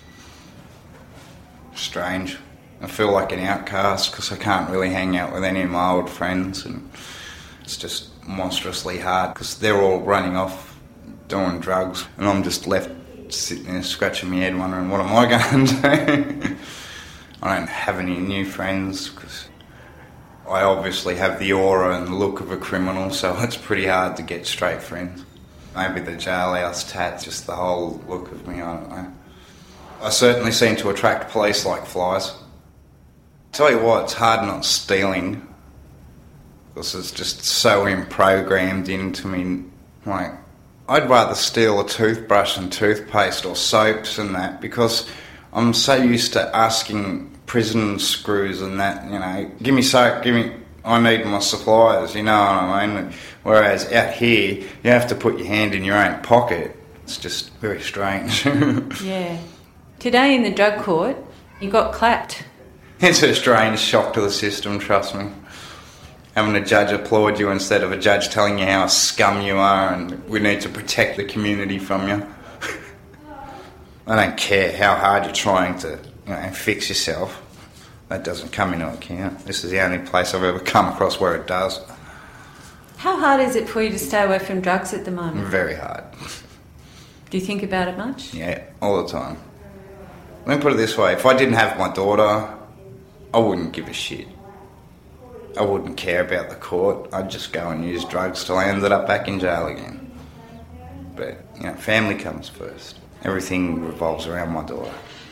Strange. I feel like an outcast because I can't really hang out with any of my old friends, and it's just monstrously hard because they're all running off doing drugs and I'm just left sitting there scratching my head wondering what am I going to do. I don't have any new friends because I obviously have the aura and the look of a criminal, so it's pretty hard to get straight friends. Maybe the jailhouse tat, just the whole look of me, I don't know. I certainly seem to attract police like flies. Tell you what, it's hard not stealing because it's just so in-programmed into me. Like, I'd rather steal a toothbrush and toothpaste or soaps and that because I'm so used to asking prison screws and that, you know, give me soap, give me, I need my supplies, you know what I mean? Whereas out here, you have to put your hand in your own pocket. It's just very strange. Yeah. Today in the drug court, you got clapped. It's a strange shock to the system, trust me. Having a judge applaud you instead of a judge telling you how scum you are and we need to protect the community from you. I don't care how hard you're trying to, you know, fix yourself. That doesn't come into account. This is the only place I've ever come across where it does. How hard is it for you to stay away from drugs at the moment? Very hard. Do you think about it much? Yeah, all the time. Let me put it this way. If I didn't have my daughter, I wouldn't give a shit. I wouldn't care about the court. I'd just go and use drugs till I ended up back in jail again. But, you know, family comes first. Everything revolves around my daughter.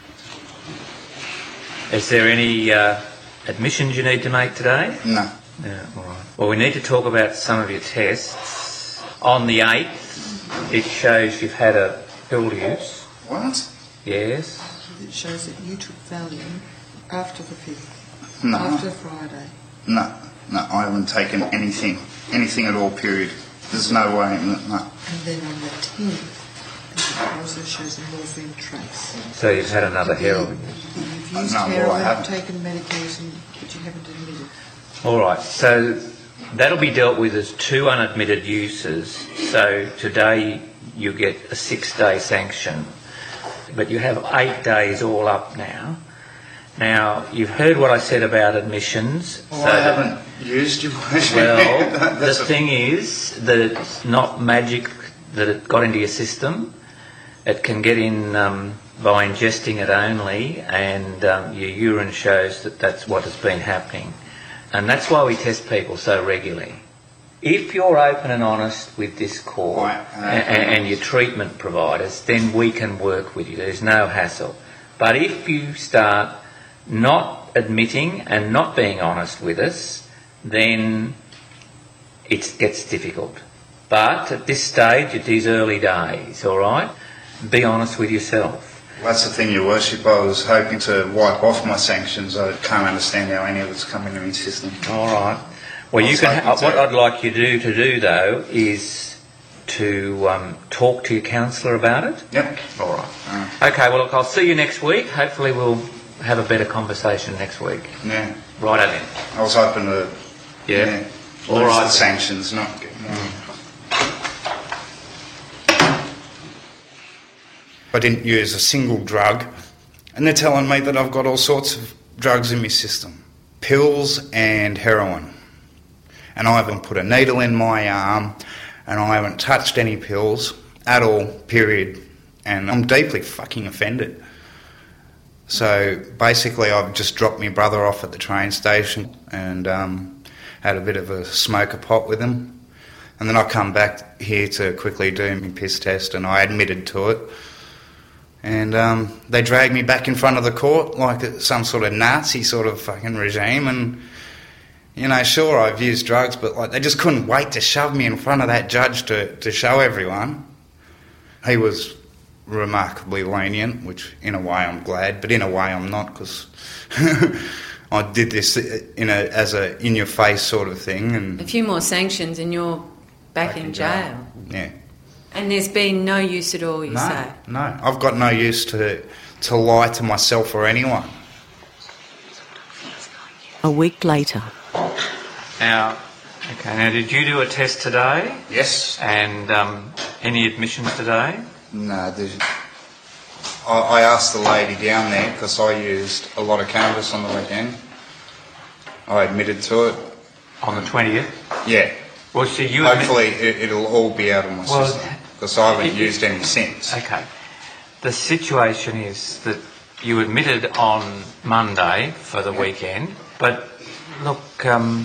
Is there any uh, admissions you need to make today? No. Yeah, all right. Well, we need to talk about some of your tests. On the eighth, it shows you've had a pill use. What? Yes. It shows that you took Valium after the fifth. No. After Friday. No. No, I haven't taken anything, anything at all, period. There's no way, no. And then on the tenth, it also shows a morphine trace. So you've had another heroin? You've used No, well, I heroin, haven't. taken medication, but you haven't admitted. All right, so that'll be dealt with as two unadmitted uses. So today you get a six-day sanction, but you have eight days all up now. Now, you've heard what I said about admissions. Well, so I that- haven't used your word. Well, the That's a- thing is that it's not magic that it got into your system. It can get in um, by ingesting it only, and um, your urine shows that that's what has been happening. And that's why we test people so regularly. If you're open and honest with this court Right, uh, and, and your treatment providers, then we can work with you. There's no hassle. But if you start not admitting and not being honest with us, then it gets difficult. But at this stage, at these early days, all right, be honest with yourself. Well, that's the thing, Your Worship. I was hoping to wipe off my sanctions. I can't understand how any of it's come into my system. All right. Well, I you was can. Ha- hoping what to- I'd like you to do, to do though is to um, talk to your counsellor about it. Yep. All right. Okay. Well, look, I'll see you next week. Hopefully, we'll have a better conversation next week. Yeah. Right then. I was hoping to. Yeah. yeah All lose right. the sanctions, not get. No. I didn't use a single drug, and they're telling me that I've got all sorts of drugs in my system, pills and heroin, and I haven't put a needle in my arm, and I haven't touched any pills at all, period, and I'm deeply fucking offended. So basically I've just dropped my brother off at the train station and um, had a bit of a smoke a pot with him, and then I come back here to quickly do my piss test, and I admitted to it. And um, they dragged me back in front of the court like it's some sort of Nazi sort of fucking regime. And, you know, sure, I've used drugs, but like they just couldn't wait to shove me in front of that judge to, to show everyone. He was remarkably lenient, which in a way I'm glad, but in a way I'm not, because I did this in a, as a in-your-face sort of thing. And A few more sanctions and you're back, back in, in jail. jail. Yeah. And there's been no use at all, you no, say? No, I've got no use to to lie to myself or anyone. A week later. Now, okay. Now, did you do a test today? Yes. And um, any admissions today? No, there's... I, I asked the lady down there, because I used a lot of cannabis on the weekend. I admitted to it. On the twentieth? Yeah. Well, so you Hopefully admit- it, it'll all be out of my Well, system, because I haven't it- used any since. Okay. The situation is that you admitted on Monday for the weekend, but look, um,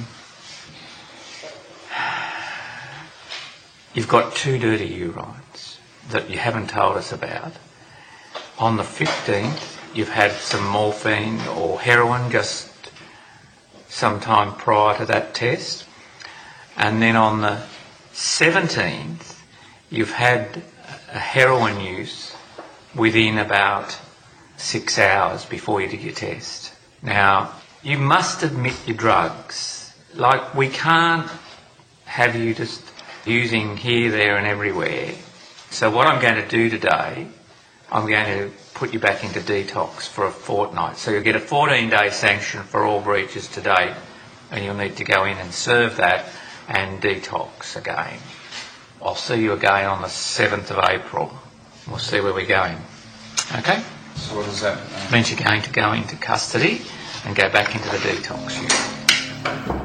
you've got two dirty urines that you haven't told us about. On the fifteenth, you've had some morphine or heroin just some time prior to that test. And then on the seventeenth, you've had a heroin use within about six hours before you did your test. Now, you must admit your drugs. Like, we can't have you just using here, there and everywhere. So what I'm going to do today, I'm going to put you back into detox for a fortnight. So you'll get a fourteen-day sanction for all breaches to date, and you'll need to go in and serve that and detox again. I'll see you again on the seventh of April. We'll see where we're going. Okay? So what does that mean? It means you're going to go into custody and go back into the detox unit.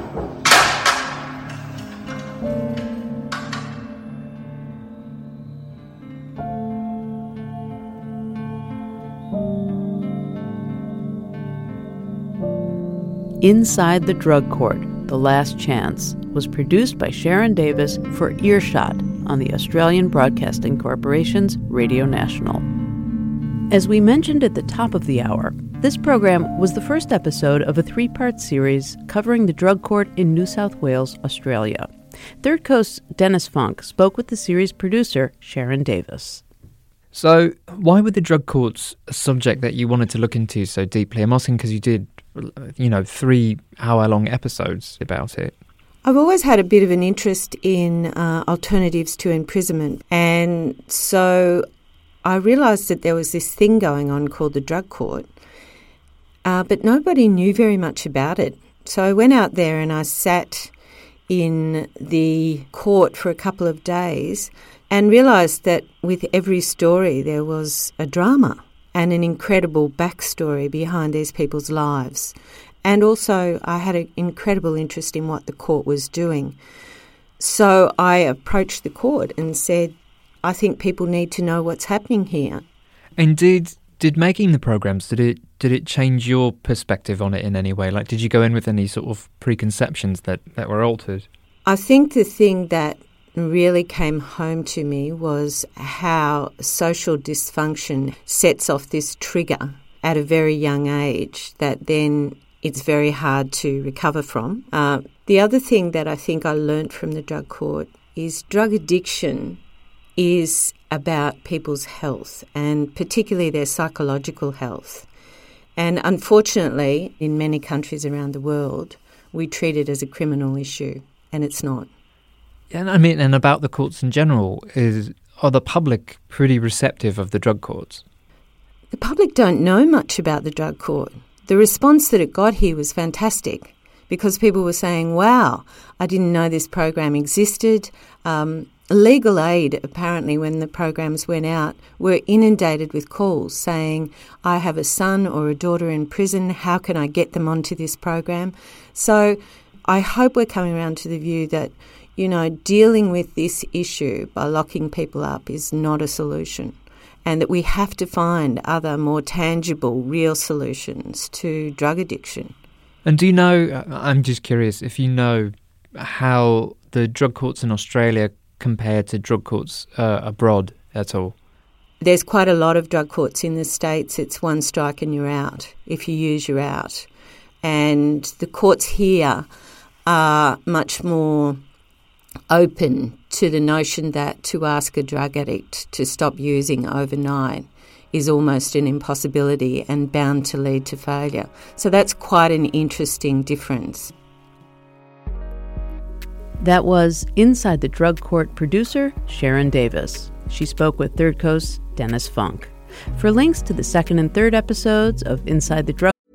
Inside the Drug Court, The Last Chance, was produced by Sharon Davis for Earshot on the Australian Broadcasting Corporation's Radio National. As we mentioned at the top of the hour, this program was the first episode of a three-part series covering the drug court in New South Wales, Australia. Third Coast's Dennis Funk spoke with the series producer, Sharon Davis. So, why were the drug courts a subject that you wanted to look into so deeply? I'm asking because you did you know, three hour-long episodes about it. I've always had a bit of an interest in uh, alternatives to imprisonment, and so I realised that there was this thing going on called the drug court, uh, but nobody knew very much about it. So I went out there and I sat in the court for a couple of days and realised that with every story there was a drama and an incredible backstory behind these people's lives. And also I had an incredible interest in what the court was doing. So I approached the court and said, I think people need to know what's happening here. And did did making the programs, did it did it change your perspective on it in any way? Like, did you go in with any sort of preconceptions that, that were altered? I think the thing that really came home to me was how social dysfunction sets off this trigger at a very young age that then it's very hard to recover from. Uh, the other thing that I think I learnt from the drug court is drug addiction is about people's health and particularly their psychological health. And unfortunately, in many countries around the world, we treat it as a criminal issue, and it's not. And I mean, and about the courts in general, is are the public pretty receptive of the drug courts? The public don't know much about the drug court. The response that it got here was fantastic because people were saying, wow, I didn't know this program existed. Um, Legal Aid, apparently, when the programs went out, were inundated with calls saying, I have a son or a daughter in prison, how can I get them onto this program? So I hope we're coming around to the view that, you know, dealing with this issue by locking people up is not a solution, and that we have to find other more tangible, real solutions to drug addiction. And do you know, I'm just curious, if you know how the drug courts in Australia compare to drug courts uh, abroad at all? There's quite a lot of drug courts in the States. It's one strike and you're out. If you use, you're out. And the courts here are much more open to the notion that to ask a drug addict to stop using overnight is almost an impossibility and bound to lead to failure. So that's quite an interesting difference. That was Inside the Drug Court producer Sharon Davis. She spoke with Third Coast's Dennis Funk. For links to the second and third episodes of Inside the Drug...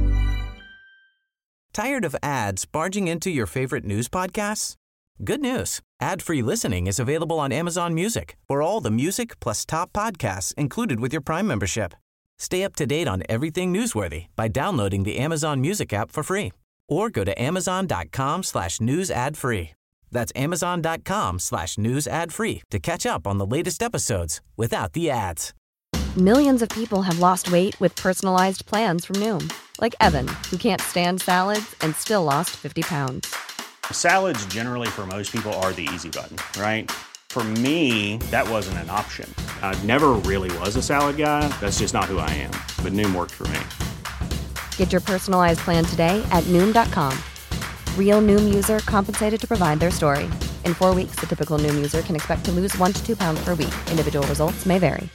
Tired of ads barging into your favorite news podcasts? Good news. Ad-free listening is available on Amazon Music for all the music plus top podcasts included with your Prime membership. Stay up to date on everything newsworthy by downloading the Amazon Music app for free or go to amazon.com slash news ad free. That's amazon.com slash news ad free to catch up on the latest episodes without the ads. Millions of people have lost weight with personalized plans from Noom. Like Evan, who can't stand salads and still lost fifty pounds. Salads generally for most people are the easy button, right? For me, that wasn't an option. I never really was a salad guy. That's just not who I am. But Noom worked for me. Get your personalized plan today at Noom dot com. Real Noom user compensated to provide their story. In four weeks, the typical Noom user can expect to lose one to two pounds per week. Individual results may vary.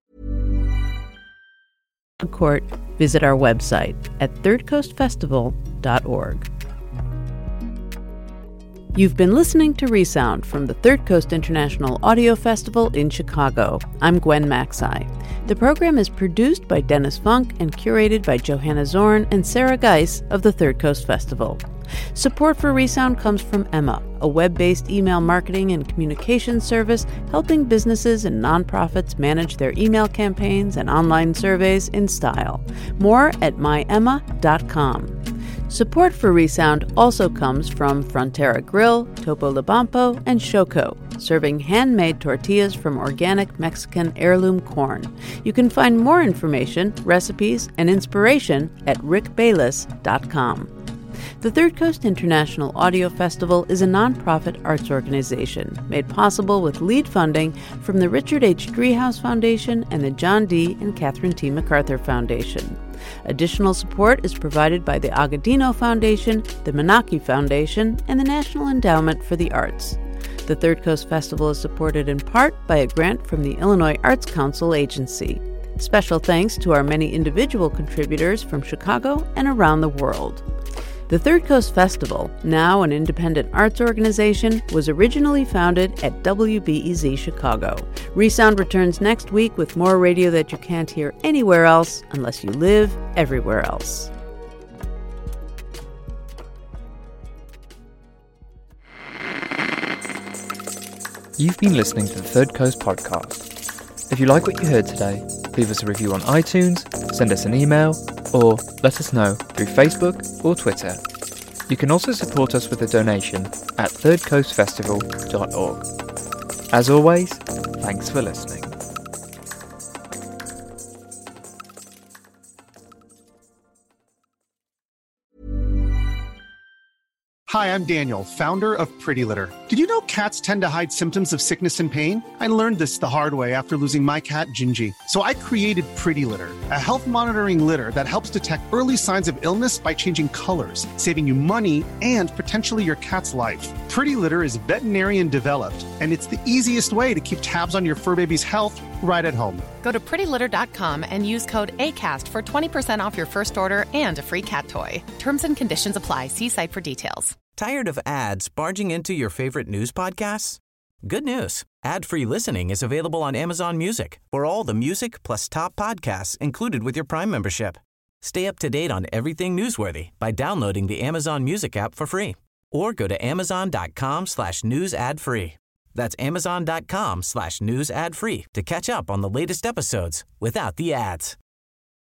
Court, visit our website at third coast festival dot org. You've been listening to Resound from the Third Coast International Audio Festival in Chicago. I'm Gwen Maxey. The program is produced by Dennis Funk and curated by Johanna Zorn and Sarah Geis of the Third Coast Festival. Support for Resound comes from Emma, a web-based email marketing and communications service helping businesses and nonprofits manage their email campaigns and online surveys in style. More at my emma dot com. Support for Resound also comes from Frontera Grill, Topo Libampo, and Shoko, serving handmade tortillas from organic Mexican heirloom corn. You can find more information, recipes, and inspiration at rick bayless dot com. The Third Coast International Audio Festival is a nonprofit arts organization made possible with lead funding from the Richard H. Driehaus Foundation and the John D. and Catherine T. MacArthur Foundation. Additional support is provided by the Agudino Foundation, the Menaki Foundation, and the National Endowment for the Arts. The Third Coast Festival is supported in part by a grant from the Illinois Arts Council Agency. Special thanks to our many individual contributors from Chicago and around the world. The Third Coast Festival, now an independent arts organization, was originally founded at W B E Z Chicago. Resound returns next week with more radio that you can't hear anywhere else unless you live everywhere else. You've been listening to the Third Coast Podcast. If you like what you heard today, leave us a review on iTunes, send us an email, or let us know through Facebook or Twitter. You can also support us with a donation at third coast festival dot org. As always, thanks for listening. Hi, I'm Daniel, founder of Pretty Litter. Did you know cats tend to hide symptoms of sickness and pain? I learned this the hard way after losing my cat, Gingy. So I created Pretty Litter, a health monitoring litter that helps detect early signs of illness by changing colors, saving you money and potentially your cat's life. Pretty Litter is veterinarian developed, and it's the easiest way to keep tabs on your fur baby's health right at home. Go to pretty litter dot com and use code ACAST for twenty percent off your first order and a free cat toy. Terms and conditions apply. See site for details. Tired of ads barging into your favorite news podcasts? Good news. Ad-free listening is available on Amazon Music for all the music plus top podcasts included with your Prime membership. Stay up to date on everything newsworthy by downloading the Amazon Music app for free or go to amazon.com slash news ad free. That's amazon.com slash news ad free to catch up on the latest episodes without the ads.